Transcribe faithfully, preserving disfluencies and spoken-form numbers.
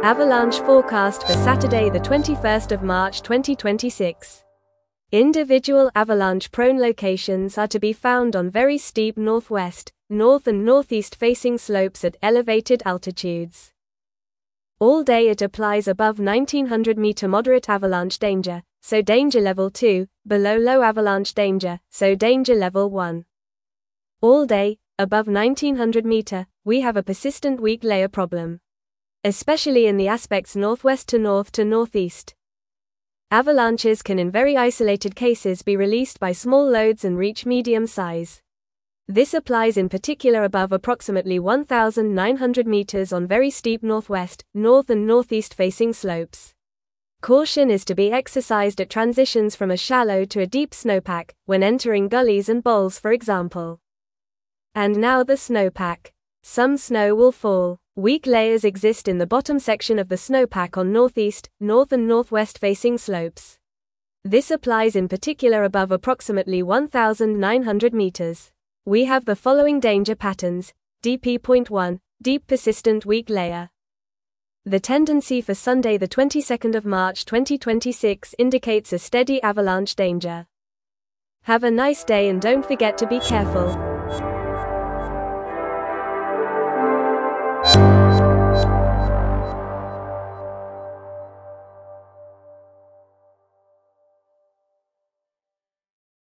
Avalanche forecast for Saturday the twenty-first of March twenty twenty-six. Individual avalanche-prone locations are to be found on very steep northwest, north and northeast-facing slopes at elevated altitudes. All day it applies above nineteen hundred meter moderate avalanche danger, so danger level two, below low avalanche danger, so danger level one. All day, above nineteen hundred meter, we have a persistent weak layer problem, especially in the aspects northwest to north to northeast. Avalanches can in very isolated cases be released by small loads and reach medium size. This applies in particular above approximately one thousand nine hundred meters on very steep northwest, north and northeast facing slopes. Caution is to be exercised at transitions from a shallow to a deep snowpack, when entering gullies and bowls for example. And now the snowpack. Some snow will fall. Weak layers exist in the bottom section of the snowpack on northeast, north and northwest facing slopes. This applies in particular above approximately one thousand nine hundred meters. We have the following danger patterns. D P point one, deep persistent weak layer. The tendency for Sunday the twenty-second of March twenty twenty-six indicates a steady avalanche danger. Have a nice day and don't forget to be careful.